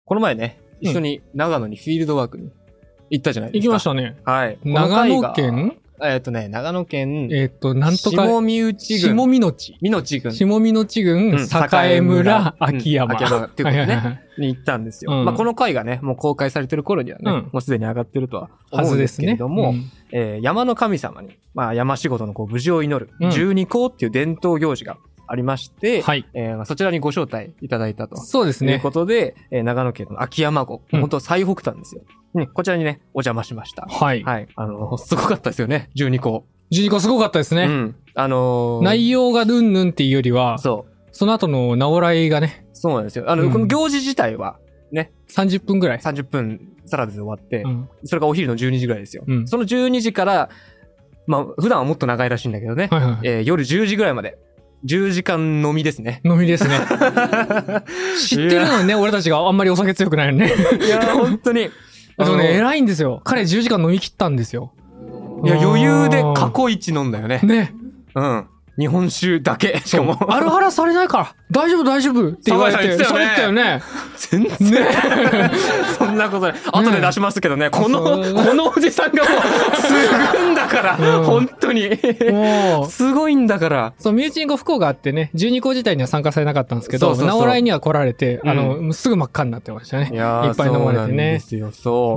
この前ね、一緒に長野にフィールドワークに行ったじゃないですか。 行きましたね。 はい。 長野県長野県、 なんとか、 下見内郡。 下見の地。 見の地郡。 下見の地郡、栄村、秋山。 秋山っていうことね。に行ったんですよ。まあ、この回がね、もう公開されてる頃にはね、もうすでに上がってるとは思うんですけれども、山の神様に、まあ、山仕事の無事を祈る、十二講っていう伝統行事がありまして、そちらにご招待いただいたと。 そうですね。 ということで、長野県の秋山郷、本当最北端ですよ。こちらにね、お邪魔しました。はい。はい。すごかったですよね、十二講。 12個すごかったですね。内容がうんぬんっていうよりは、その後の直来がね。 そうなんですよ。この行事自体は、ね。 30分ぐらい。 30分、さらずで終わって、それがお昼の12時ぐらいですよ。その12時から、まあ、普段はもっと長いらしいんだけどね。夜10時ぐらいまで。10時間飲みですね。 飲みですね。知ってるのにね、俺たちがあんまりお酒強くないのね。 いや、本当に。 でもね、偉いんですよ。彼10時間飲み切ったんですよ。 いや、余裕で過去一飲んだよね。 ね。 うん。日本酒だけ。しかも。 アルハラされないから、大丈夫大丈夫って言われて、そう言ったよね。 全然。ね。そんなことない。後で出しますけどね、このおじさんがもう、すぐんだから、本当に。すごいんだから。 そう、身内にご不幸があってね、12校自体には参加されなかったんですけど、直来には来られて、すぐ真っ赤になってましたね。いっぱい飲まれてね。そうなんですよ、そう。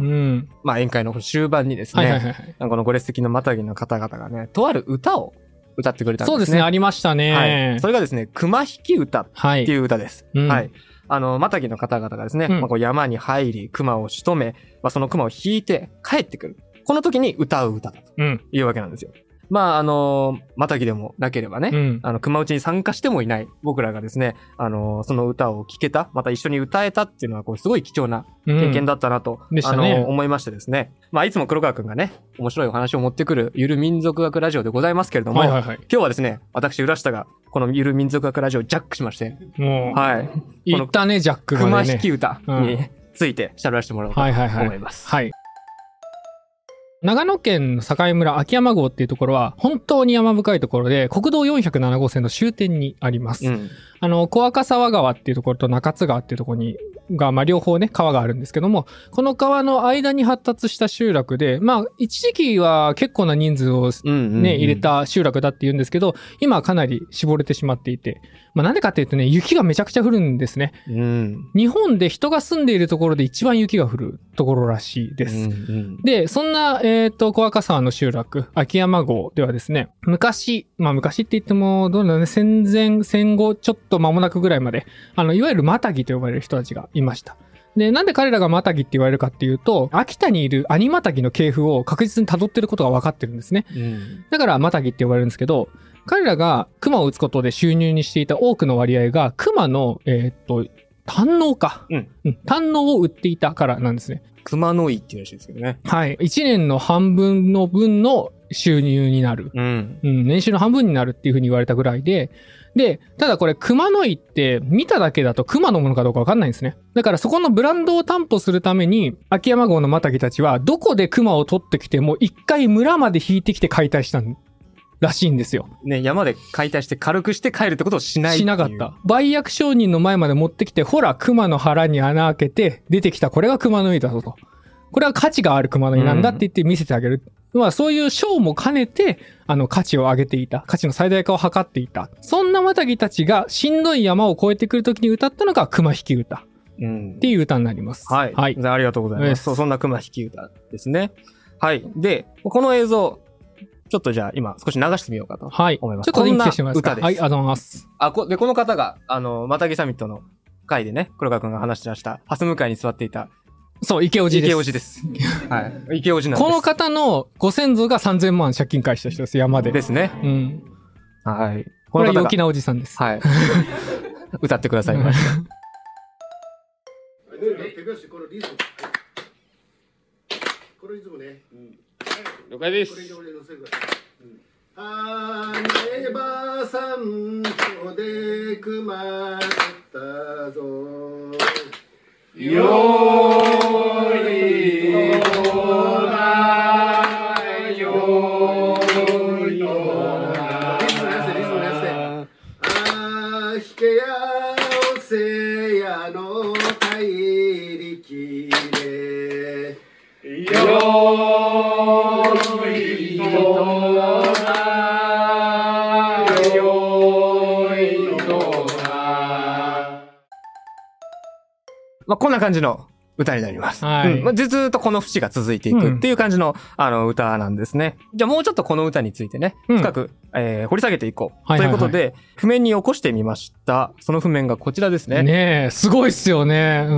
まあ、宴会の終盤にですね、このご列席のまたぎの方々がね、とある歌を、歌ってくれたんですね。 そうですね、ありましたね。 はい。それがですね、熊引き歌っていう歌です。はい。またぎの方々がですね、山に入り、熊を仕留め、その熊を引いて帰ってくる。この時に歌う歌だというわけなんですよ。まあ、またぎでもなければね、熊打ちに参加してもいない僕らがですね、その歌を聴けた、また一緒に歌えたっていうのは、すごい貴重な経験だったなと、思いましてですね。まあ、いつも黒川くんがね、面白いお話を持ってくるゆる民族学ラジオでございますけれども、今日はですね、私、浦下が、このゆる民族学ラジオをジャックしまして、はい。 言ったね、ジャックがね。 熊引き歌について喋らせてもらおうと思います。 はい。長野県の境村秋山郷っていうところは本当に山深いところで国道407号線の終点にあります。小赤沢川っていうところと中津川っていうところにまあ両方ね川があるんですけども、この川の間に発達した集落で、まあ一時期は結構な人数をね入れた集落だって言うんですけど、今はかなり絞れてしまっていて、まあなんでかっていうとね、雪がめちゃくちゃ降るんですね。日本で人が住んでいるところで一番雪が降るところらしいです。で、そんな小赤沢の集落秋山郷ではですね、昔って言ってもどうだね、戦前戦後ちょっと間もなくぐらいまでいわゆるマタギと呼ばれる人たちがいました。で、なんで彼らがマタギって言われるかっていうと、秋田にいるアニマタギの系譜を確実に辿ってることが分かってるんですね。だからマタギって呼ばれるんですけど、彼らが熊を撃つことで収入にしていた多くの割合が熊の胆のか、胆のを売っていたからなんですね。 熊の井っていうらしいですけどね。 はい。1年の半分の分の収入になる。年収の半分になるっていう風に言われたぐらいで、ただこれ熊の井って見ただけだと熊のものかどうかわかんないんですね。だからそこのブランドを担保するために、秋山郷のマタギたちはどこで熊を取ってきても一回村まで引いてきて解体したらしいんですよ。 ね、山で解体して軽くして帰るってことをしないっていう。 しなかった。売約商人の前まで持ってきて、ほら、熊の腹に穴開けて、出てきたこれが熊の井だぞと。これは価値がある熊の井なんだって言って見せてあげる。まあそういうショーも兼ねて、価値を上げていた。価値の最大化を図っていた。そんなマタギたちがしんどい山を越えてくるときに歌ったのが熊引き歌。っていう歌になります。 はい。はい。ありがとうございます。そんな熊引き歌ですね。はい。で、この映像、ちょっとじゃあ今少し流してみようかと思います。はい。 ちょっと電気消してもらえますか。 歌です。 はい、ありがとうございます。 で、この方が、マタギサミットの回でね、黒川くんが話してらした、ハス向かいに座っていた。 そう、池叔父です。 池叔父です。はい。池叔父なんです。 この方のご先祖が3000万借金返した人です、山で。 ですね。はい。 これは陽気なおじさんです。 はい。歌ってくださいました。 このリズムね。 了解です。 あねばさんとでくまったぞ。よいよなよいよな。リズムやせリズムやせ。あひけやおせやのたいりまあ、こんな感じの歌になります。 はい。 まあ、ずっとこの節が続いていくっていう感じの、歌なんですね。じゃあもうちょっとこの歌についてね、深く、掘り下げていこう。ということで、譜面に起こしてみました。その譜面がこちらですね。 ねえ、すごいっすよね。うん。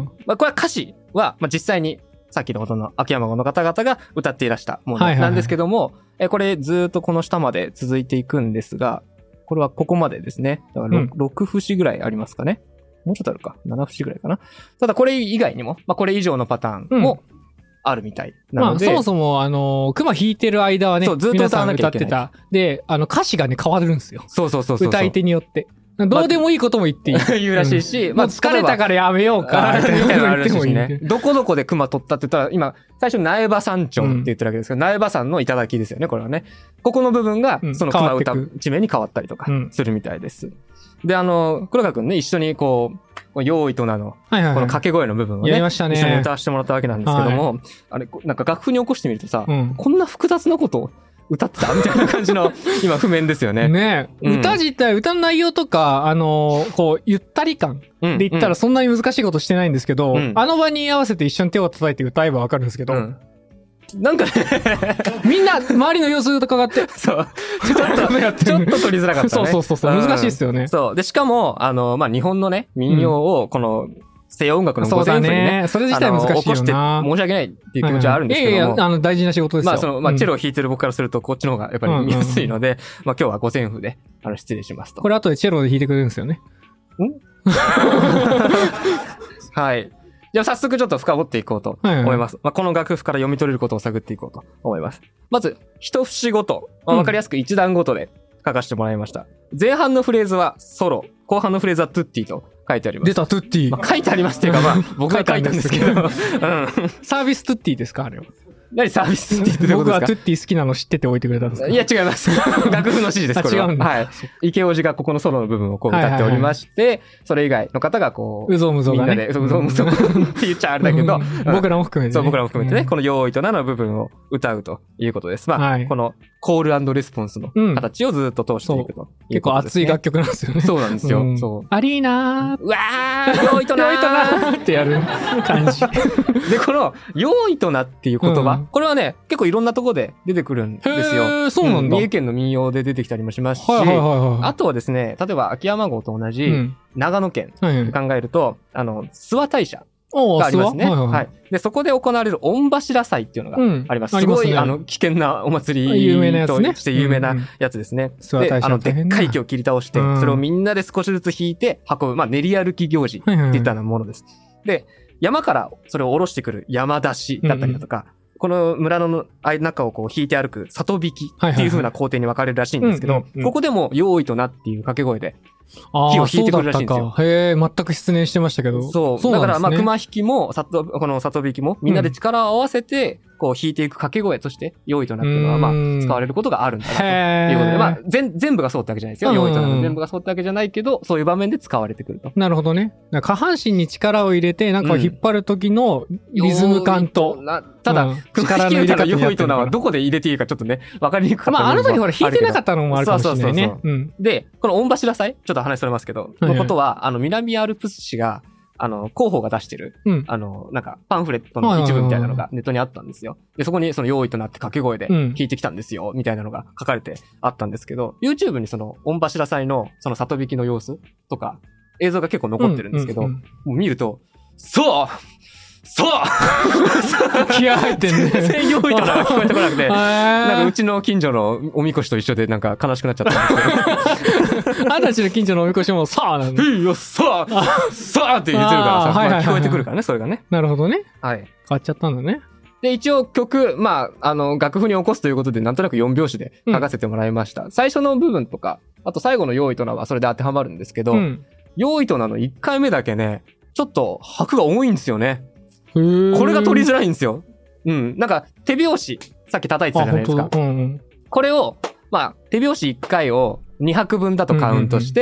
まあ、これは歌詞は、まあ、実際に、さっきのことの秋山郷の方々が歌っていらしたものなんですけども、これずっとこの下まで続いていくんですが、これはここまでですね。だから 6節ぐらいありますかね。もうちょっとあるか。7節ぐらいかな。ただこれ以外にも、まあこれ以上のパターンもあるみたいなので。 まあそもそも熊弾いてる間はね、 そうずっと歌わなきゃいけない。 歌ってた。で、歌詞がね変わるんですよ。 そう。 歌い手によって。どうでもいいことも言っていい。 言うらしいし、 まあ疲れたからやめようか。みたいなのあるしね。どこどこで熊取ったって言ったら、今、最初苗場山頂って言ってるわけですけど、苗場山の頂ですよね、これはね。ここの部分が、その熊歌地名に変わったりとかするみたいです。で、黒川くんね、一緒にこう、用意となの、この掛け声の部分をね、一緒に歌わせてもらったわけなんですけども、あれ、なんか楽譜に起こしてみるとさ、こんな複雑なことを歌ってたみたいな感じの、今、譜面ですよね。 ねえ、歌自体、歌の内容とか、こう、ゆったり感で言ったらそんなに難しいことしてないんですけど、あの場に合わせて一緒に手を叩いて歌えばわかるんですけど、 なんかねみんな周りの様子とかがって、 そう。ちょっと取りづらかったね。 そう。難しいっすよね。 そう。で、しかも、まあ、日本のね、民謡を、この、西洋音楽の五線譜にね、 それ自体難しいよな。 起こして申し訳ないっていう気持ちはあるんですけども。 大事な仕事ですよ。 まあ、チェロを弾いてる僕からすると、こっちの方がやっぱり見やすいので、まあ、今日は五線譜で、失礼しますと。 これ後でチェロで弾いてくれるんですよね。 はい。じゃあ早速ちょっと深掘っていこうと思います。まあ、この楽譜から読み取れることを探っていこうと思います。まず、一節ごと、わかりやすく一段ごとで書かせてもらいました。前半のフレーズはソロ、後半のフレーズはトゥッティと書いてあります。 出た、トゥッティ。 まあ、書いてありますっていうか、まあ、僕が書いたんですけど。 サービストゥッティですかあれは。 何サービストゥッティってどういうことですか？ 僕はトゥッティ好きなの知ってて置いてくれたんですか？ いや、違います。楽譜の指示です、これは。 違うんだ。 はい。池王子がここのソロの部分をこう歌っておりまして、それ以外の方がこう、 うぞうむぞうがね。 みんなで、うぞうむぞうって言っちゃあれだけど、 僕らも含めてね。 そう、僕らも含めてね、この用意となの部分を歌うということです。まあ、このコール&レスポンスの形をずっと通していくと。 結構熱い楽曲なんですよね。 そうなんですよ。そう。 アリーナー。 うわー、用意となーってやる感じ。 で、この、用意となっていう言葉、これはね、結構いろんなところで出てくるんですよ。 そうなんだ。 三重県の民謡で出てきたりもしますし、あとはですね、例えば秋山郷と同じ長野県考えると、諏訪大社がありますね。はい。で、そこで行われる御柱祭っていうのがあります。すごい、危険なお祭りとして有名なやつですね。で、でっかい木を切り倒して、それをみんなで少しずつ引いて運ぶ、まあ、練り歩き行事っていったようなものです。で、山からそれを下ろしてくる山出しだったりだとか、この村の中をこう引いて歩く里引きっていう風な工程に分かれるらしいんですけど、ここでも用意となっていう掛け声で木を引いてくるらしいんですよ。 へえ、全く失念してましたけど。 そう。だからまあ熊引きもこの里引きもみんなで力を合わせてこう引いていく掛け声として用意となっていうのはまあ使われることがあるんだなということで、まあ全部がそうってわけじゃないですよ。用意となって全部がそうってわけじゃないけど、そういう場面で使われてくると。 なるほどね。下半身に力を入れてなんか引っ張る時のリズム感と。 ただ、熊引き歌の用意となはどこで入れていいかちょっとね、わかりにくかった。 まあ、あの時ほら弾いてなかったのもあるかもしれないね。 で、この御柱祭、ちょっと話それますけど、のことは、南アルプス市が、広報が出してる、なんか、パンフレットの一部みたいなのがネットにあったんですよ。で、そこにその用意となって掛け声で弾いてきたんですよ、みたいなのが書かれてあったんですけど、YouTube にその、御柱祭のその里引きの様子とか、映像が結構残ってるんですけど、もう見ると、そう気合入ってんね。 全然用意となが聞こえてこなくて、なんかうちの近所のおみこしと一緒でなんか悲しくなっちゃったんですけど。 あんたちの近所のおみこしもさあなんだ。 いいよ、さあって言ってるからさ、聞こえてくるからね、それがね。 なるほどね。 はい。 変わっちゃったんだね。 で、一応曲、まあ、楽譜に起こすということで、なんとなく4拍子で書かせてもらいました。最初の部分とか、あと最後の用意となはそれで当てはまるんですけど、用意となの1回目だけね、ちょっと拍が重いんですよね。これが取りづらいんですよ。なんか手拍子、さっき叩いてたじゃないですか。これを、まあ、手拍子1回を2拍分だとカウントして、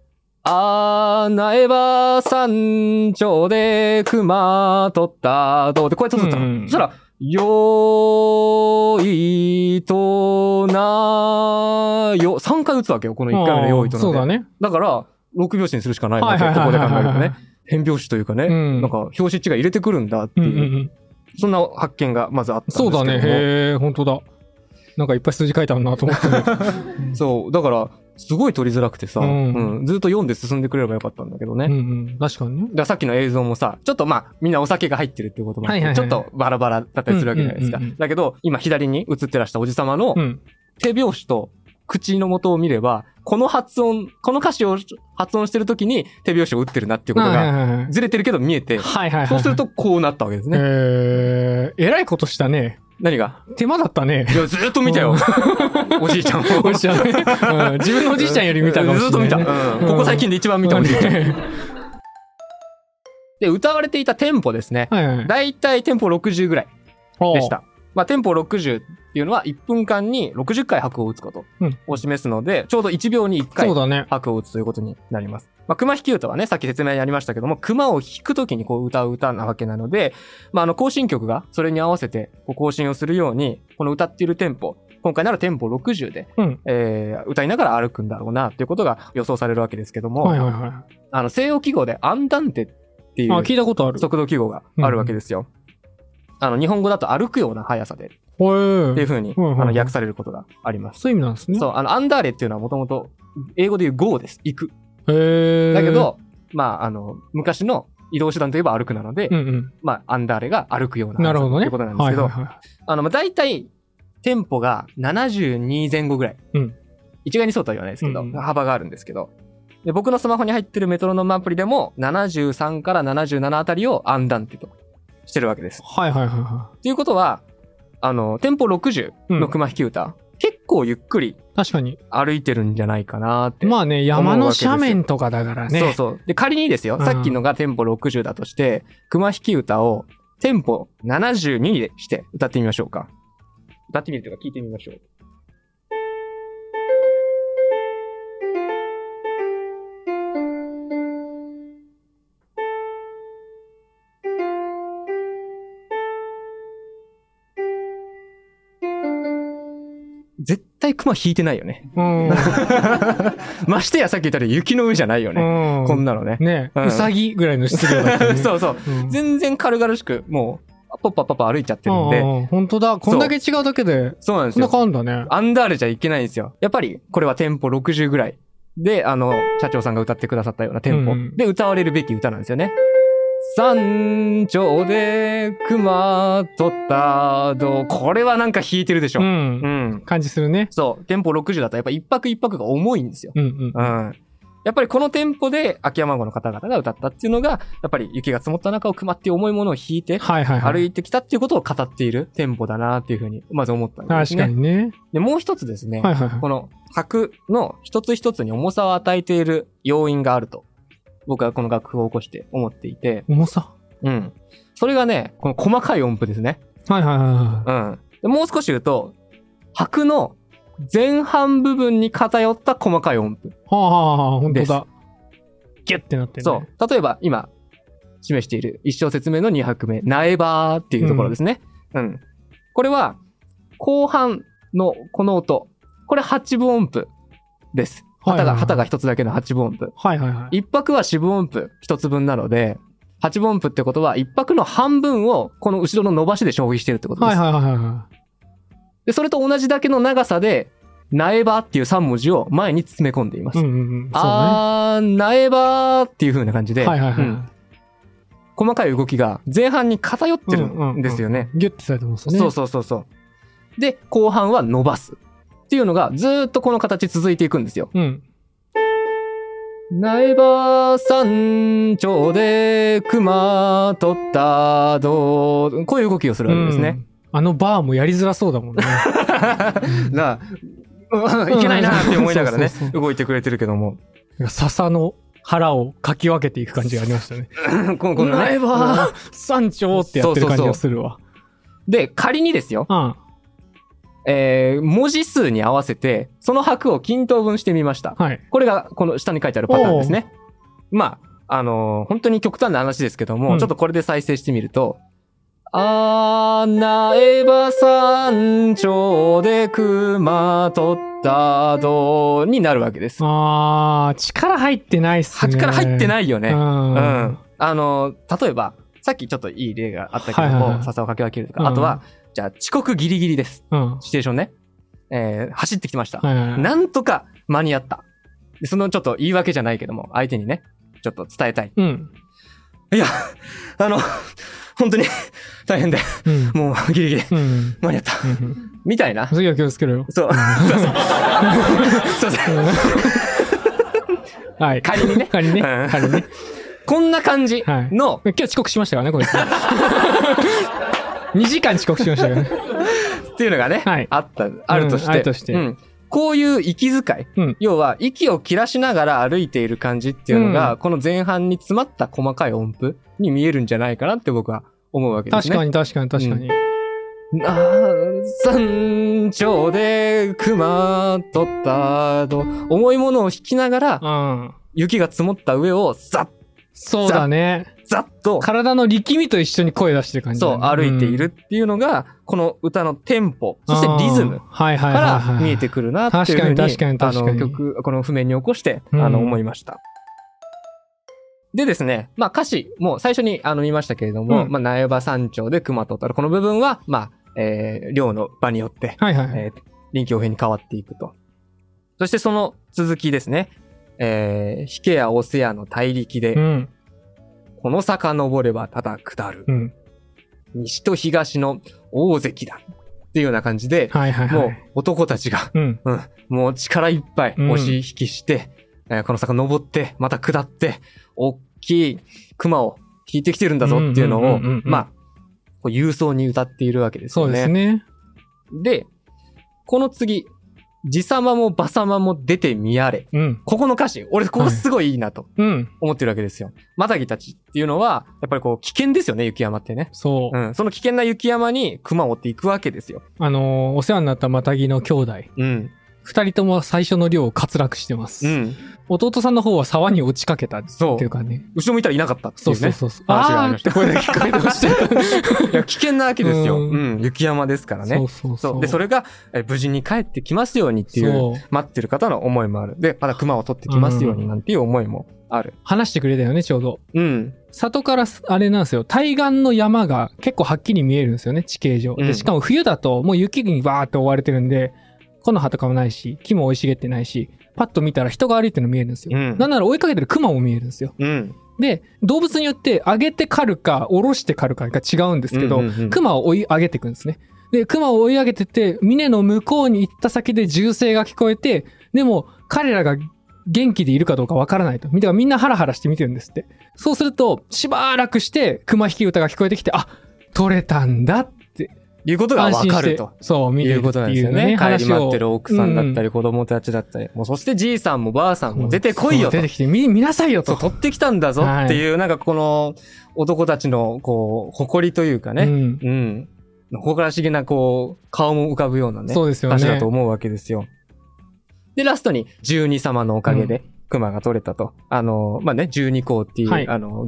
苗場山頂で熊取ったどうでこうやって取ったの。そしたら、 よいとなよ。3回打つわけよ、この1回目のよいとなで。 そうだね。 だから、6拍子にするしかないわけ、ここで考えるとね。変拍子というかね、なんか、拍子違い入れてくるんだっていう、そんな発見がまずあったんですけども。 そうだね、へー、本当だ。なんかいっぱい数字書いてあるなと思って。 そう、だから、すごい取りづらくてさ、ずっと読んで進んでくれればよかったんだけどね。 確かにね。 だからさっきの映像もさ、ちょっとまあ、みんなお酒が入ってるっていうこともあって、ちょっとバラバラだったりするわけじゃないですか。だけど、今左に映ってらしたおじさまの手拍子と口の元を見れば、この歌詞を発音してる時に手拍子を打ってるなっていうことが、ずれてるけど見えて、そうするとこうなったわけですね。 えらいことしたね。 何が手間だったね。 いや、ずっと見たよ。おじいちゃんも。 おじいちゃんね。自分のおじいちゃんより見たかもしれない。 ずっと見た。ここ最近で一番見たおじいちゃん。で、歌われていたテンポですね。だいたいテンポ60ぐらいでした。まあ、テンポ60っていうのは1分間に60回拍を打つことを示すので、ちょうど1秒に1回拍を打つということになります。まあ、熊弾き歌はね、さっき説明にありましたけども、熊を弾くときにこう歌う歌なわけなので、まあ、行進曲がそれに合わせてこう行進をするように、この歌っているテンポ、今回ならテンポ60で、歌いながら歩くんだろうなということが予想されるわけですけども、西洋記号でアンダンテっていう聞いたことある速度記号があるわけですよ。日本語だと歩くような速さで、っていう風に、訳されることがあります。 そういう意味なんですね。 そう、アンダーレっていうのはもともと、英語で言う go です。行く。だけど、まあ、昔の移動手段といえば歩くなので、まあ、アンダーレが歩くような速さということなんですけど、だいたい、テンポが72前後ぐらい。一概にそうとは言わないですけど、幅があるんですけど、で僕のスマホに入ってるメトロノームアプリでも、73から77あたりをアンダンテとしてるわけです。ということは、テンポ60の熊弾き歌、結構ゆっくり確かに歩いてるんじゃないかなって。 まあね、山の斜面とかだからね。 そうそう。で、仮にですよ、さっきのがテンポ60だとして、熊弾き歌をテンポ72にして歌ってみましょうか。歌ってみるというか聞いてみましょう。絶対熊引いてないよね。ましてやさっき言ったら雪の上じゃないよね。こんなのね。 ね、うさぎぐらいの質量だったね。 そうそう。全然軽々しく、もう、ポッパポッパ歩いちゃってるんで。 本当だ。こんだけ違うだけで。 そうなんですよ。 こんな変わんだね。 アンダーレじゃいけないんですよ。やっぱり、これはテンポ60ぐらいで、社長さんが歌ってくださったようなテンポで歌われるべき歌なんですよね。山頂で熊取ったこれはなんか弾いてるでしょ。 感じするね。 そう。テンポ60だとやっぱ一拍一拍が重いんですよ。やっぱりこのテンポで秋山郷の方々が歌ったっていうのが、やっぱり雪が積もった中を熊っていう重いものを引いて、歩いてきたっていうことを語っているテンポだなっていうふうに、まず思ったんですね。 確かにね。 で、もう一つですね、この拍の一つ一つに重さを与えている要因があると。僕はこの楽譜を起こして思っていて。 重さ？ それがね、この細かい音符ですね。でもう少し言うと、拍の前半部分に偏った細かい音符。 本当だ。ギュッてなってる、ね。 そう。例えば、今、示している一小節目の2拍目、苗場っていうところですね。これは、後半のこの音。これ8分音符です。旗が一つだけの8分音符。一拍は四分音符一つ分なので、8分音符ってことは、一拍の半分をこの後ろの伸ばしで消費してるってことです。で、それと同じだけの長さで、苗場っていう3文字を前に詰め込んでいます。苗場っていう風な感じで、細かい動きが前半に偏ってるんですよね。 ギュッてされてますね。 そう。で、後半は伸ばす。っていうのがずーっとこの形続いていくんですよ。苗場山頂で熊取ったこういう動きをするわけですね。 バーもやりづらそうだもんね。 いけないなって思いながらね、動いてくれてるけども。 笹の腹をかき分けていく感じがありましたね。苗場山頂ってやってる感じがするわ。 で、仮にですよ。文字数に合わせて、その拍を均等分してみました。これが、この下に書いてあるパターンですね。まあ、本当に極端な話ですけども、ちょっとこれで再生してみると、 苗場山頂で熊取ったどになるわけです。 力入ってないっすね。 力入ってないよね。うん。例えば、さっきちょっといい例があったけども、笹をかけ分けるとか、あとは、じゃあ遅刻ギリギリです。シチュエーションね。走ってきてました。なんとか間に合った。そのちょっと言い訳じゃないけども、相手にね、ちょっと伝えたい。いや、本当に大変で、もうギリギリ間に合った。みたいな。 次は気をつけろよ。 そう。そう。 はい。 仮にね。 仮にね。 こんな感じの。 今日遅刻しましたからね、こいつ。2時間遅刻しましたからね。 っていうのがね、あるとして。こういう息遣い。要は、息を切らしながら歩いている感じっていうのが、この前半に詰まった細かい音符に見えるんじゃないかなって僕は思うわけですね。 確かに。 山頂で熊取ったと、重いものを引きながら、雪が積もった上をザッ。 そうだね。 ざっと。 体の力みと一緒に声出してる感じ、 そう、歩いているっていうのが、この歌のテンポ、そしてリズムから見えてくるなっていうふうに、この譜面に起こして、思いました。でですね、歌詞、もう最初に見ましたけれども、苗場山頂で熊取ったら、この部分は、量の場によって、臨機応変に変わっていくと。そしてその続きですね、引けや押せやの大力で、この坂登ればただ下る。西と東の大関だ。っていうような感じで、もう男たちが、もう力いっぱい押し引きして、この坂登って、また下って、大きい熊を引いてきてるんだぞっていうのを、勇壮に歌っているわけですよね。 そうですね。 で、この次、地様も馬様も出てみやれ。ここの歌詞、俺ここすごいいいなと思ってるわけですよ。マタギたちっていうのは、やっぱりこう危険ですよね、雪山ってね。 そう。 その危険な雪山に熊を追っていくわけですよ。 お世話になったマタギの兄弟。二人とも最初の漁を滑落してます。弟さんの方は沢に落ちかけたっていうかね。 後ろ向いたらいなかったっていうね。 そう。話がありました。これだけ聞こえてました。 いや、危険なわけですよ。雪山ですからね。そう。で、それが無事に帰ってきますようにっていう、待ってる方の思いもある。で、また熊を取ってきますようになんていう思いもある。 話してくれたよね、ちょうど。里からあれなんですよ。対岸の山が結構はっきり見えるんですよね、地形上。で、しかも冬だともう雪にバーって覆われてるんで、木の葉とかもないし、木も生い茂ってないし、パッと見たら人が歩いてるの見えるんですよ。なんなら追いかけてる熊も見えるんですよ。で、動物によって上げて狩るか、下ろして狩るかが違うんですけど、熊を追い上げていくんですね。で、熊を追い上げてって、峰の向こうに行った先で銃声が聞こえて、でも彼らが元気でいるかどうかわからないと。みんなハラハラして見てるんですって。そうすると、しばらくして熊引き歌が聞こえてきて、取れたんだって。 いうことがわかると。 そう、見ることなんですよね。帰り待ってる奥さんだったり、子供たちだったり、もうそしてじいさんもばあさんも出てこいよと。 出てきて見なさいよと。 取ってきたんだぞっていう、なんかこの男たちの、こう、誇りというかね。誇らしげな、こう、顔も浮かぶようなね。 そうですよね。 歌詞だと思うわけですよ。で、ラストに、十二様のおかげで、熊が取れたと。十二校っていう、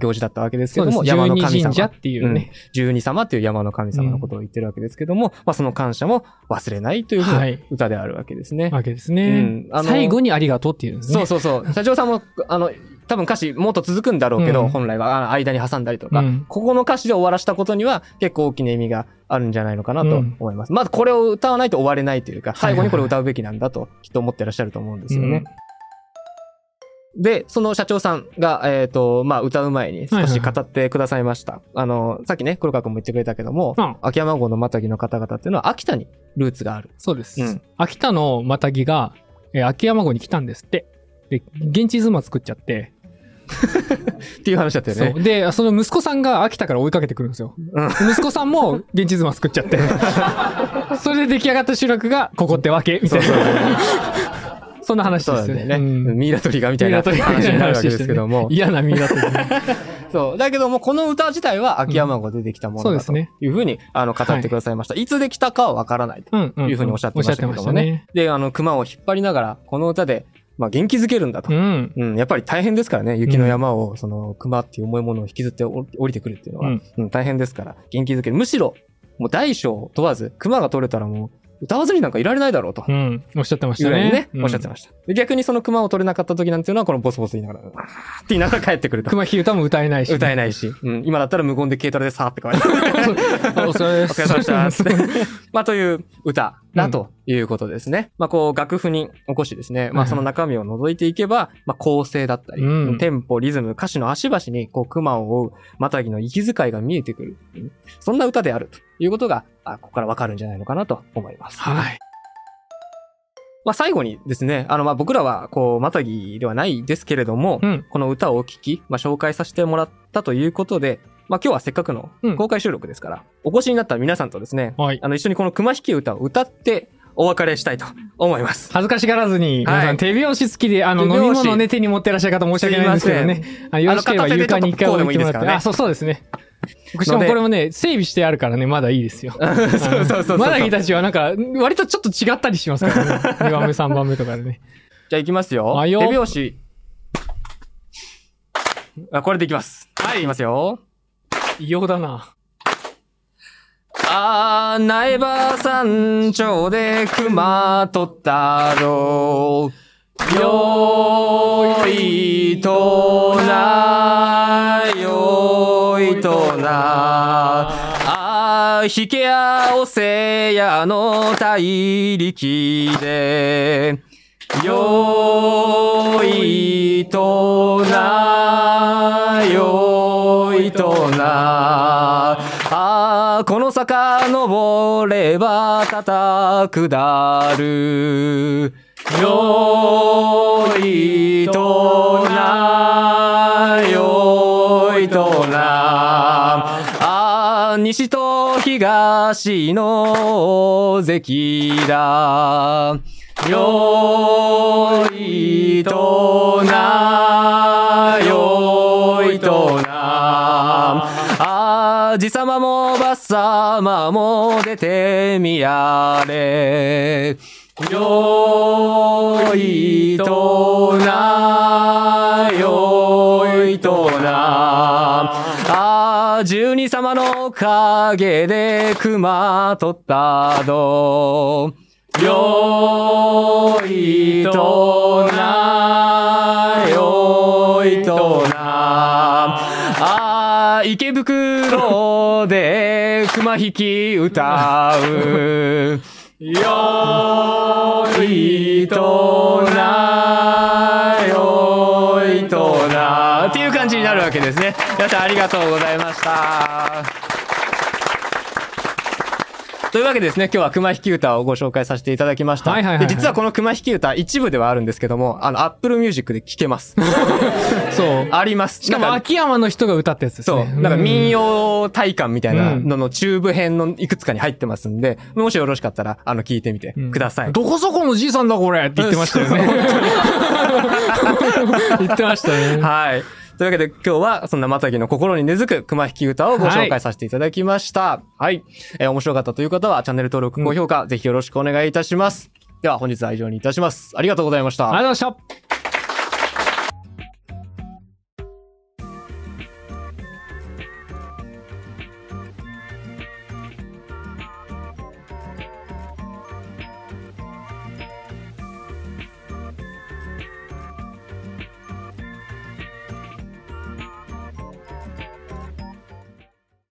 行事だったわけですけども、山の神様。 神社っていうね。 十二様っていう山の神様のことを言ってるわけですけども、その感謝も忘れないという歌であるわけですね。 最後にありがとうっていうんですね。 そう。社長さんも、多分歌詞もっと続くんだろうけど、本来は間に挟んだりとか、ここの歌詞で終わらしたことには結構大きな意味があるんじゃないのかなと思います。まずこれを歌わないと終われないというか、最後にこれを歌うべきなんだときっと思ってらっしゃると思うんですよね。で、その社長さんが、歌う前に少し語ってくださいました。さっきね、黒川くんも言ってくれたけども、秋山郷のマタギの方々っていうのは秋田にルーツがある。 そうです。秋田のマタギが、秋山郷に来たんですって。で、現地妻作っちゃって、 っていう話だったよね。 そう。で、その息子さんが秋田から追いかけてくるんですよ。息子さんも現地妻作っちゃって、それで出来上がった集落がここってわけみたいな。そんな話ですよね。 ミイラ取りがみたいな話になるわけですけども。 嫌なミイラ取り。 そう。だけども、この歌自体は秋山郷で出てきたものだというふうに語ってくださいました。いつできたかはわからないというふうにおっしゃってましたけどもね。で、熊を引っ張りながら、この歌で元気づけるんだと。やっぱり大変ですからね、雪の山を、熊っていう重いものを引きずって降りてくるっていうのは、大変ですから、元気づける。むしろ、もう大小問わず、熊が取れたらもう、歌わずになんかいられないだろうと。 おっしゃってましたね。 おっしゃってました。で逆にその熊を取れなかった時なんていうのは、このボソボソ言いながら、って言いながら帰ってくると。 熊引き歌も歌えないし。 歌えないし。今だったら無言で軽トラでさーって書いてお疲れ様でした。という歌だということですね。楽譜に起こしですね。その中身を覗いていけば、構成だったり、テンポ、リズム、歌詞の足々に、熊を追う、またぎの息遣いが見えてくる。そんな歌であるということが、ここからわかるんじゃないのかなと思います。 はい。 最後にですね、僕らは、またぎではないですけれども、この歌をお聴き、紹介させてもらったということで、今日はせっかくの公開収録ですから、お越しになった皆さんとですね、一緒にこの熊引き歌を歌ってお別れしたいと思います。 恥ずかしがらずに、皆さん手拍子好きで、飲み物をね、手に持ってらっしゃる方申し訳ないんですけどね。よろしければ床に一回置いてもらって。そうですね。しかもこれもね、整備してあるからね、まだいいですよ。そう。まだぎたちはなんか、割とちょっと違ったりしますからね。2番目、3番目とかでね。 じゃあ行きますよ。手拍子。これでいきます。はい。いきますよ。 異様だな。 苗場山頂で熊取ったろう。よいとな、よいとな。引け合おせやの大力で。よいとな、よいとな。この坂登ればたた下る。よいとな、よいとな。西と東の大関だ。よいとな、よいとな。じさまもばっさまも出てみやれ。よいとな、よいとな。十二様の影で熊取ったど。よいとな、よいとな。池袋で熊引き歌う。よいとな、よいとな。っていう感じになるわけですね。皆さんありがとうございました。というわけでですね、今日は熊引き歌をご紹介させていただきました。で実はこの熊引き歌一部ではあるんですけども、Apple Music で聴けます。 そう。 あります。 しかも秋山の人が歌ったやつですね。 そう。なんか民謡体感みたいなのの中部編のいくつかに入ってますんで、もしよろしかったら、聞いてみてください。 どこそこのじいさんだこれって言ってましたよね。言ってましたね。 はい。というわけで今日はそんなまたぎの心に根付く熊引き歌をご紹介させていただきました。はい。面白かったという方はチャンネル登録、高評価、ぜひよろしくお願いいたします。では本日は以上にいたします。ありがとうございました。 ありがとうございました。